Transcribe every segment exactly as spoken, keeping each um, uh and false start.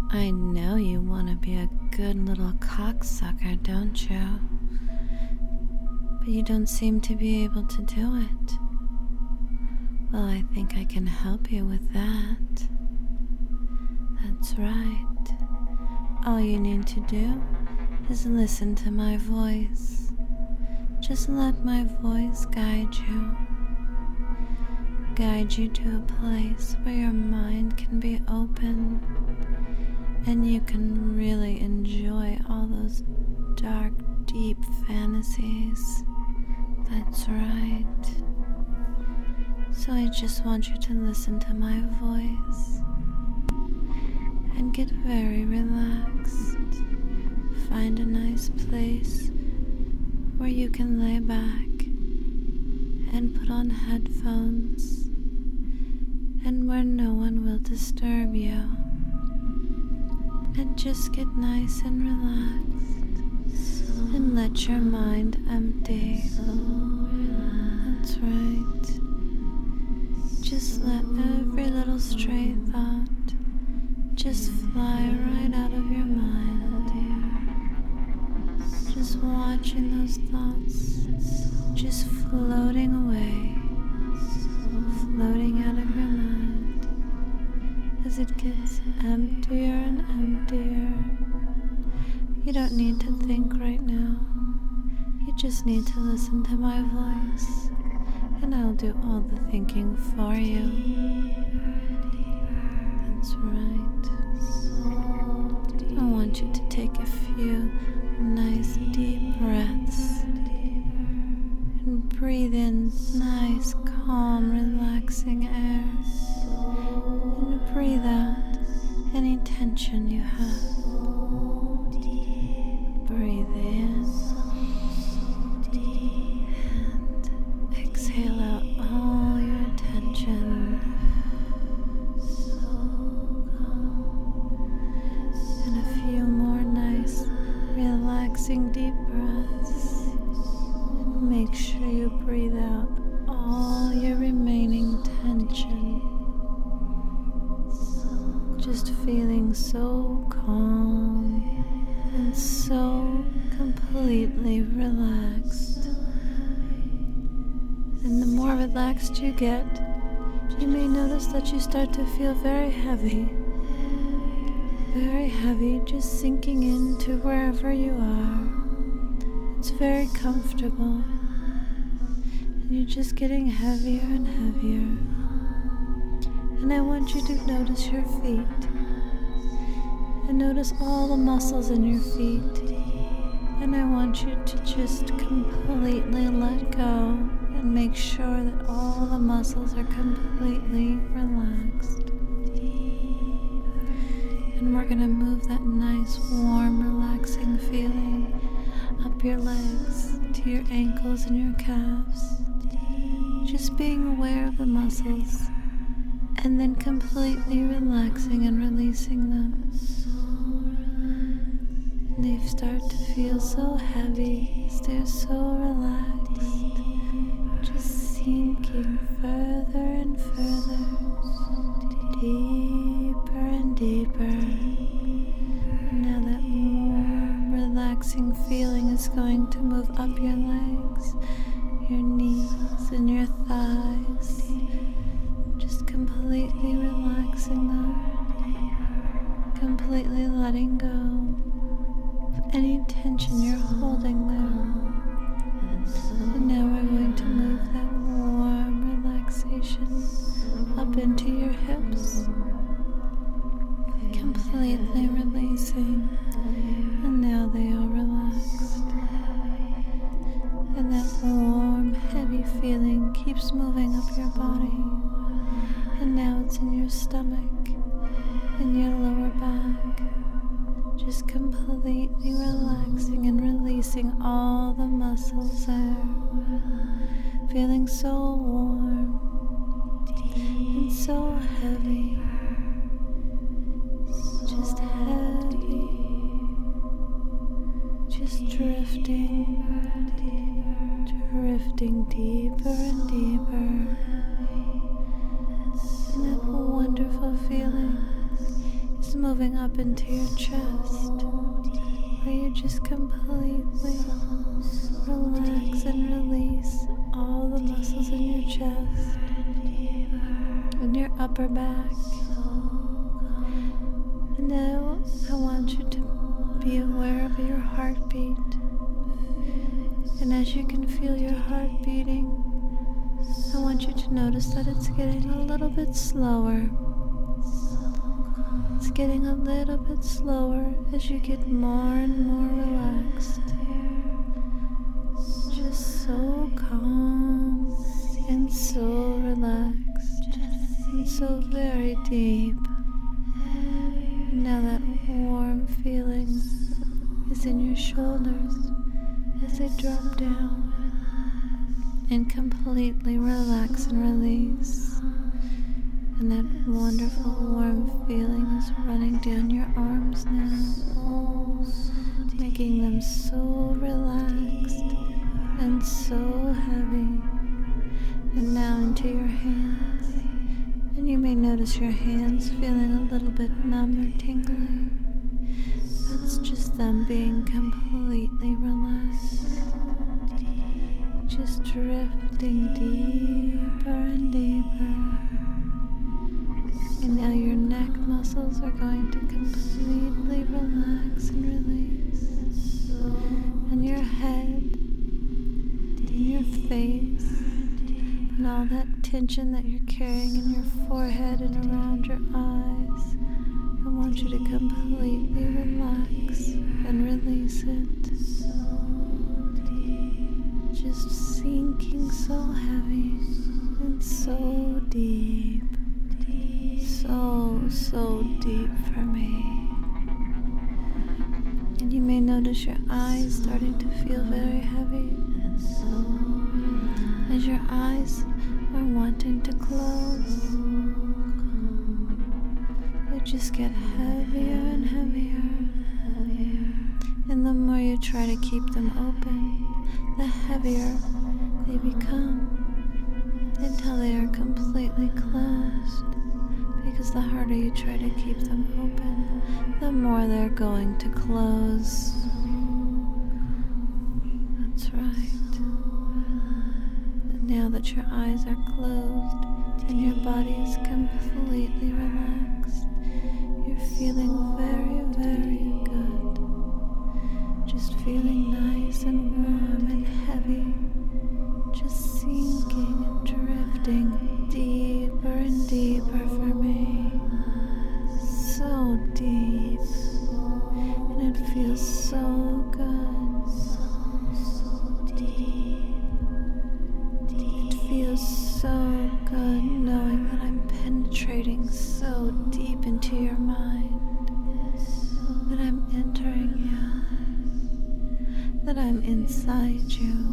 I know you want to be a good little cocksucker, don't you? But you don't seem to be able to do it. Well, I think I can help you with that. That's right. All you need to do is listen to my voice. Just let my voice guide you. Guide you to a place where your mind can be open and you can really enjoy all those dark, deep fantasies. That's right. So I just want you to listen to my voice and get very relaxed. Find a nice place where you can lay back and put on headphones and where no one will disturb you. And just get nice and relaxed and let your mind empty. That's right. Just let every little stray thought just fly right out of your mind. Just watching those thoughts just floating away, floating out of your mind as it gets emptier and emptier. You don't need to think right now. You just need to listen to my voice, and I'll do all the thinking for you. That's right. I want you to take a few nice deep breaths and breathe in nice, calm, relaxing air, and breathe out any tension you have. Breathe in and exhale out all your tension. And a few more nice, relaxing deep breaths. Make sure you breathe out all your remaining tension. Just feeling so calm and so completely relaxed. And the more relaxed you get, you may notice that you start to feel very heavy. Very heavy, just sinking into wherever you are. It's very comfortable. And you're just getting heavier and heavier. And I want you to notice your feet. And notice all the muscles in your feet. And I want you to just completely let go and make sure that all the muscles are completely relaxed. And we're going to move that nice, warm, relaxing feeling up your legs to your ankles and your calves. Just being aware of the muscles and then completely relaxing and releasing them. They start to feel so heavy, they're so relaxed, just sinking further and further, deeper and deeper. Now that warm, relaxing feeling is going to move up your legs, your knees and your thighs, just completely relaxing them, completely letting go any tension you're holding there. And now we're going to move that warm relaxation up into your hips, completely releasing. And now they are relaxed. And that warm, heavy feeling keeps moving up your body. And now it's in your stomach, in your lower back. Just completely relaxing and releasing all the muscles there. Feeling so warm and so heavy. Just heavy. Just drifting. Drifting deeper and deeper. And that wonderful feeling is moving up into your chest, where you just completely relax and release all the muscles in your chest and your upper back. And now I want you to be aware of your heartbeat. And as you can feel your heart beating, I want you to notice that it's getting a little bit slower. It's getting a little bit slower as you get more and more relaxed. Just so calm and so relaxed and so very deep. Now that warm feeling is in your shoulders as they drop down and completely relax and release. And that wonderful warm feeling is running down your arms now, making them so relaxed and so heavy. And now into your hands. And you may notice your hands feeling a little bit numb or tingly. That's just them being completely relaxed. Just drifting deeper and deeper. And now your neck muscles are going to completely relax and release. And your head, and your face, and all that tension that you're carrying in your forehead and around your eyes, I want you to completely relax and release it. Just sinking so heavy and so deep. So, so deep for me. And you may notice your eyes starting to feel very heavy. As your eyes are wanting to close, they just get heavier and heavier. And the more you try to keep them open, the heavier they become until they are completely closed. Because the harder you try to keep them open, the more they're going to close. That's right. And now that your eyes are closed and your body is completely relaxed, you're feeling very, very good. Just feeling nice and warm and heavy. Just sinking and drifting deeper and deeper for me. So deep. And it feels so good. So deep. It feels so good knowing that I'm penetrating so deep into your mind. That I'm entering you. That I'm inside you.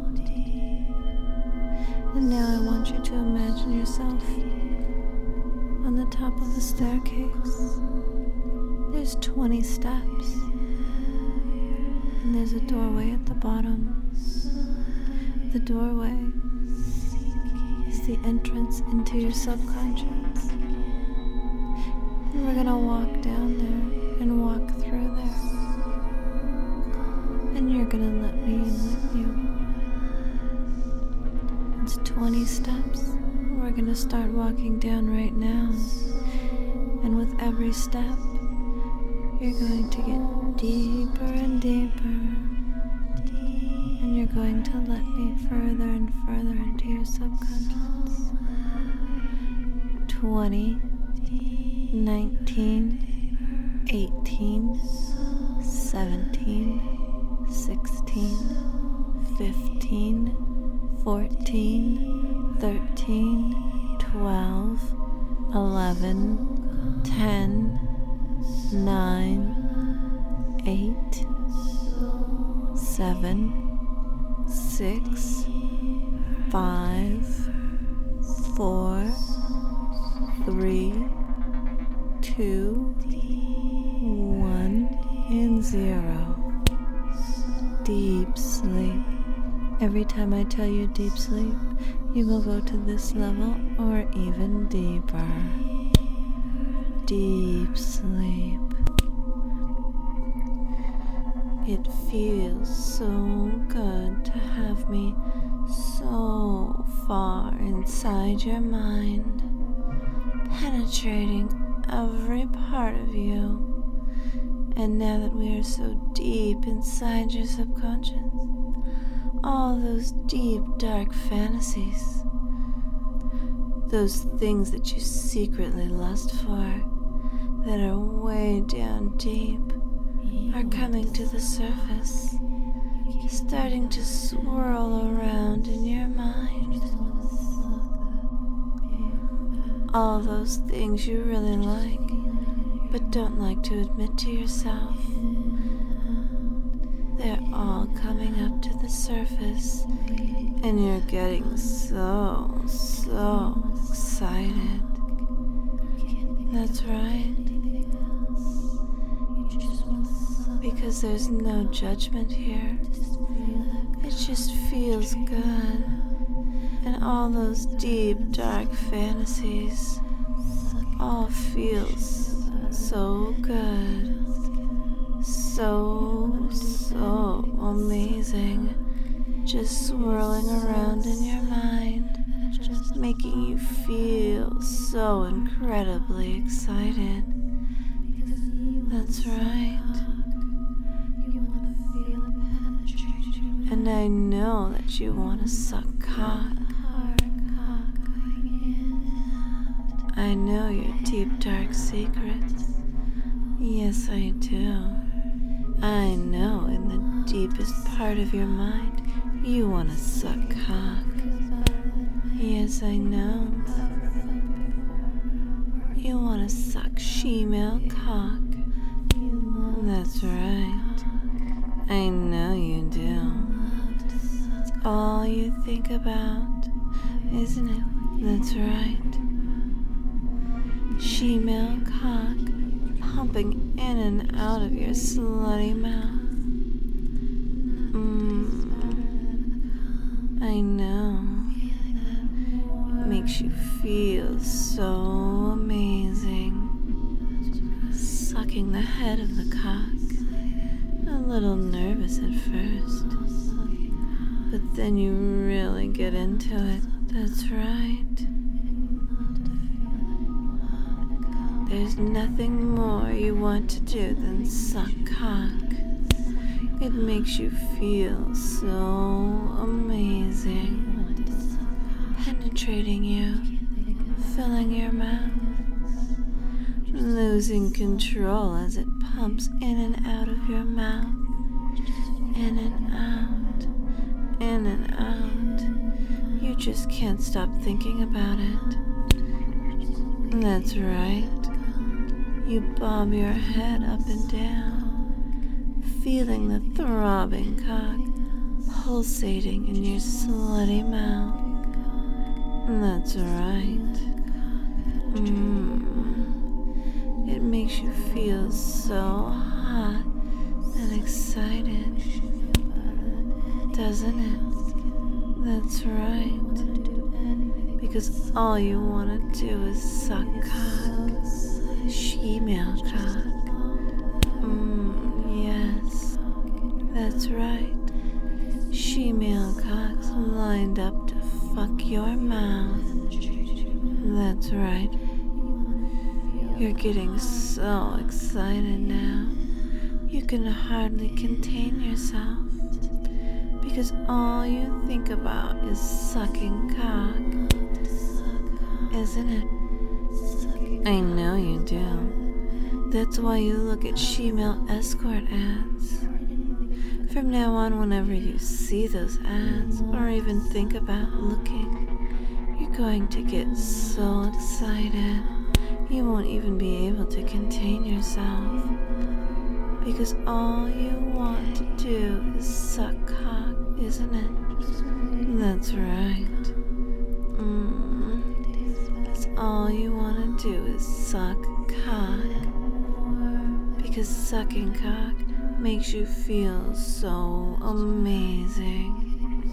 And now I want you to imagine yourself on the top of the staircase. There's twenty steps. And there's a doorway at the bottom. The doorway is the entrance into your subconscious. And we're gonna walk down there and walk through there. And you're gonna let me in with you. It's twenty steps. We're going to start walking down right now. And with every step, you're going to get deeper and deeper. And you're going to let me further and further into your subconscious. twenty, nineteen, eighteen, seventeen, sixteen, fifteen, fourteen, thirteen, twelve, eleven, ten, nine, eight, seven, six, five, four, three, two, one, and zero. Deep sleep. Every time I tell you deep sleep, you will go to this level or even deeper. deep sleep. It feels so good to have me so far inside your mind, penetrating every part of you. And now that we are so deep inside your subconscious, all those deep, dark fantasies, those things that you secretly lust for, that are way down deep, are coming to the surface, starting to swirl around in your mind. All those things you really like, but don't like to admit to yourself. They're all coming up to the surface, and you're getting so, so excited. That's right. Because there's no judgment here. It just feels good. And all those deep, dark fantasies all feels so good, so, so amazing, just swirling around in your mind, making you feel so incredibly excited. That's right. And I know that you want to suck cock. I know your deep, dark secrets. Yes, I do. I know in the deepest part of your mind, you want to suck cock. Yes, I know. You want to suck she-male cock. That's right. I know you do. It's all you think about, isn't it? That's right. She-male cock pumping in and out of your slutty mouth. Mmm. I know. It makes you feel so amazing. Sucking the head of the cock. A little nervous at first. But then you really get into it. That's right. There's nothing more you want to do than suck cock. It makes you feel so amazing. Penetrating you, filling your mouth, losing control as it pumps in and out of your mouth, in and out, in and out. You just can't stop thinking about it. That's right. You bob your head up and down, feeling the throbbing cock pulsating in your slutty mouth. That's right. Mmm. It makes you feel so hot and excited, doesn't it? That's right. Because all you want to do is suck cock. She-male cock. Mmm, yes. That's right. She-male cocks lined up to fuck your mouth. That's right. You're getting so excited now. You can hardly contain yourself. Because all you think about is sucking cock. Isn't it? I know you do. That's why you look at she-male escort ads. From now on, whenever you see those ads, or even think about looking, you're going to get so excited, you won't even be able to contain yourself. Because all you want to do is suck cock, isn't it? That's right. Mm. That's all you want to do is suck cock. Because sucking cock makes you feel so amazing.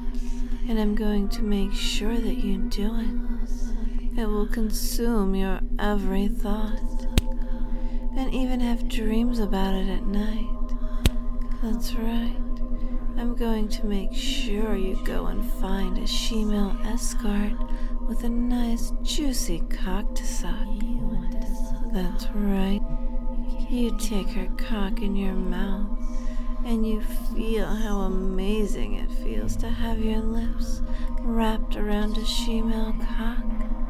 And I'm going to make sure that you do it. It will consume your every thought, and even have dreams about it at night. That's right. I'm going to make sure you go and find a she-male escort with a nice juicy cock to suck. That's right. You take her cock in your mouth and you feel how amazing it feels to have your lips wrapped around a she-male cock.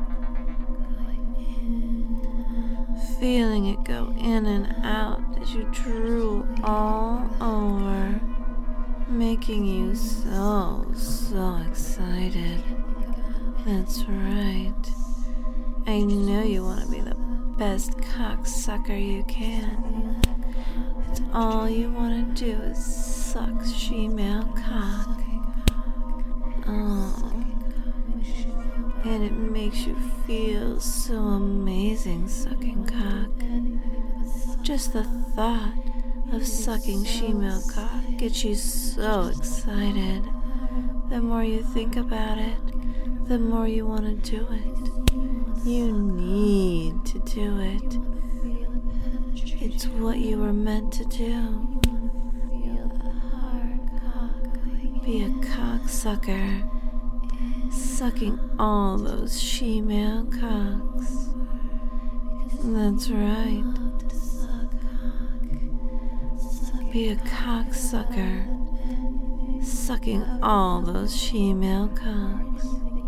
Feeling it go in and out as you drool all over, making you so, so excited. That's right. I know you want to be the best cocksucker you can. It's all you want to do is suck she-male cock. Oh. And it makes you feel so amazing sucking cock. Just the thought of sucking she-male cock gets you so excited. The more you think about it, the more you want to do it. You need to do it. It's what you were meant to do. Be a cocksucker, sucking all those she-male cocks. That's right. Be a cocksucker, sucking all those she-male cocks.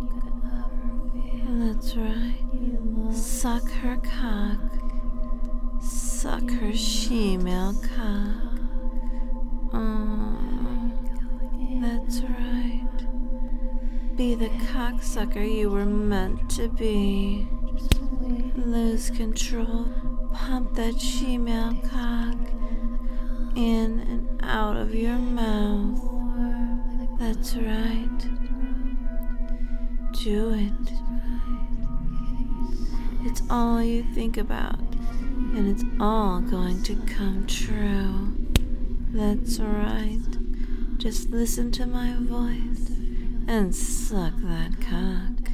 That's right. Suck her cock. Suck her she-male cock. Oh, that's right. Be the cocksucker you were meant to be. Lose control. Pump that she-male cock in and out of your mouth. That's right. Do it. It's all you think about, and it's all going to come true. That's right. Just listen to my voice and suck that cock.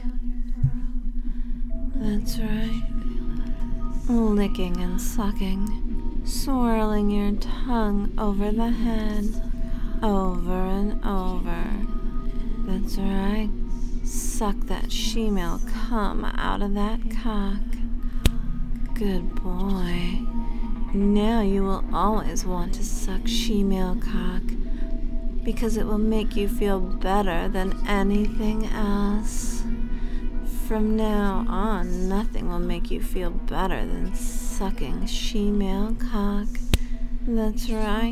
That's right. Licking and sucking, swirling your tongue over the head, over and over. That's right. Suck that she-male cum out of that cock. Good boy. Now you will always want to suck she-male cock because it will make you feel better than anything else. From now on, nothing will make you feel better than sucking she-male cock. That's right.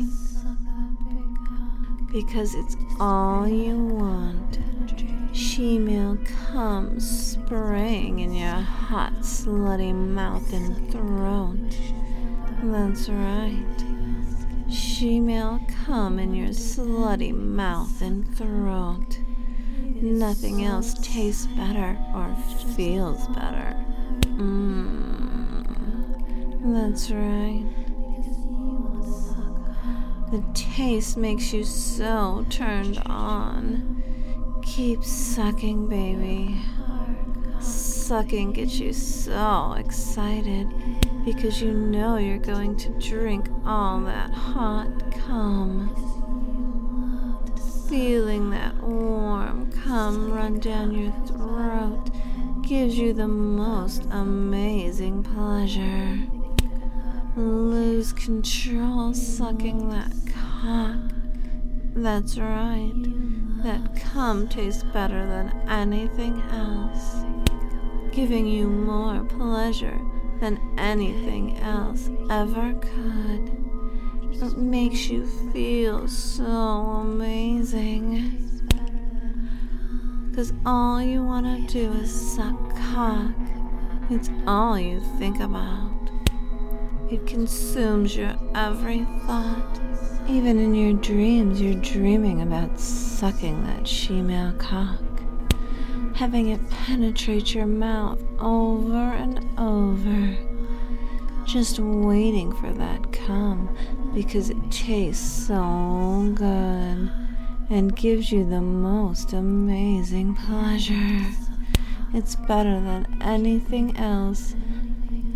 Because it's all you want. She-male cum spraying in your hot, slutty mouth and throat. That's right. She-male cum in your slutty mouth and throat. Nothing else tastes better or feels better. Mmm. That's right. The taste makes you so turned on. Keep sucking, baby. Sucking gets you so excited because you know you're going to drink all that hot cum. Feeling that warm cum run down your throat gives you the most amazing pleasure. Lose control sucking that cock. That's right. That cum tastes better than anything else, giving you more pleasure than anything else ever could. It makes you feel so amazing. Because all you want to do is suck cock. It's all you think about. It consumes your every thought. Even in your dreams, you're dreaming about sucking that she-male cock, having it penetrate your mouth over and over, just waiting for that cum because it tastes so good and gives you the most amazing pleasure. It's better than anything else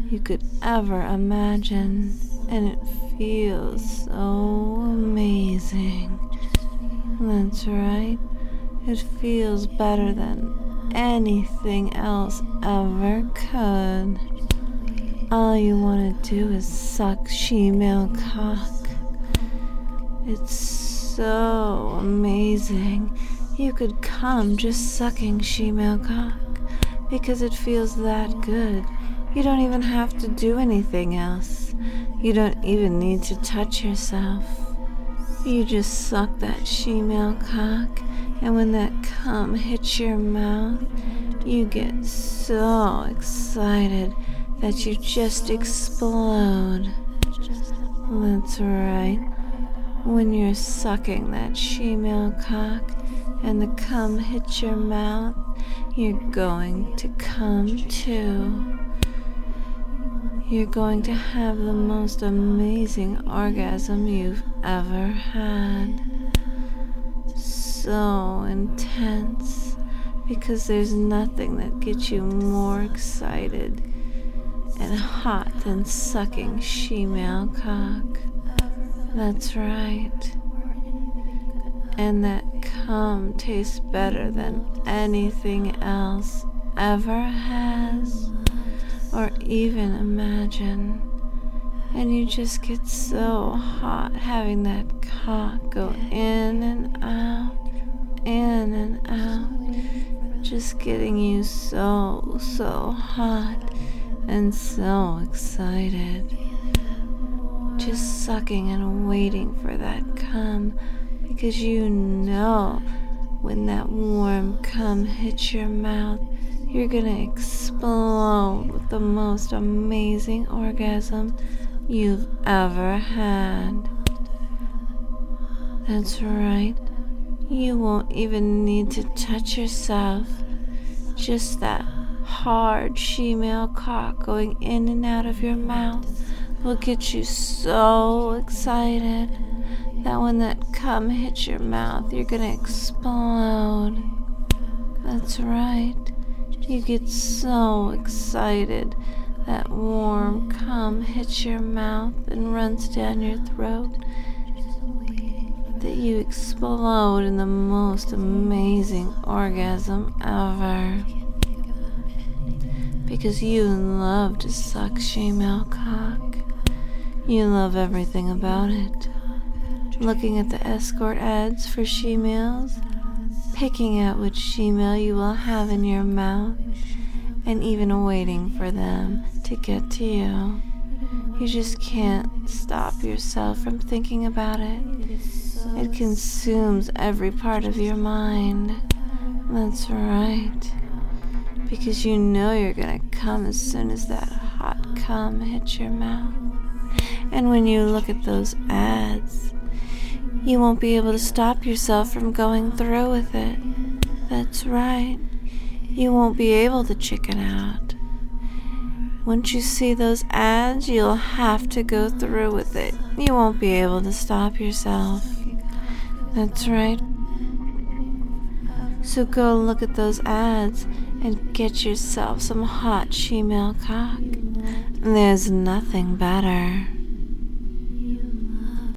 you could ever imagine, and it feels so amazing. That's right, it feels better than anything else ever could. All you want to do is suck she-male cock. It's so amazing. You could come just sucking she-male cock because it feels that good. You don't even have to do anything else. You don't even need to touch yourself. You just suck that she-male cock, and when that cum hits your mouth, you get so excited that you just explode. That's right. When you're sucking that she-male cock and the cum hits your mouth, you're going to come too. You're going to have the most amazing orgasm you've ever had. So intense, because there's nothing that gets you more excited and hot than sucking she-male cock. That's right. And that cum tastes better than anything else ever has or even imagine. And you just get so hot having that cock go in and out, in and out, just getting you so, so hot and so excited. Just sucking and waiting for that cum, because you know when that warm cum hits your mouth, you're gonna explode with the most amazing orgasm you've ever had. That's right. You won't even need to touch yourself. Just that hard she-male cock going in and out of your mouth will get you so excited that when that cum hits your mouth, you're gonna explode. That's right. You get so excited that warm cum hits your mouth and runs down your throat that you explode in the most amazing orgasm ever. Because you love to suck she-male cock. You love everything about it. Looking at the escort ads for she-males, picking out which she-male you will have in your mouth, and even waiting for them to get to you. You just can't stop yourself from thinking about it. It consumes every part of your mind. That's right. Because you know you're gonna come as soon as that hot cum hits your mouth. And when you look at those ads, you won't be able to stop yourself from going through with it. That's right. You won't be able to chicken out. Once you see those ads, you'll have to go through with it. You won't be able to stop yourself. That's right. So go look at those ads and get yourself some hot she-male cock. There's nothing better.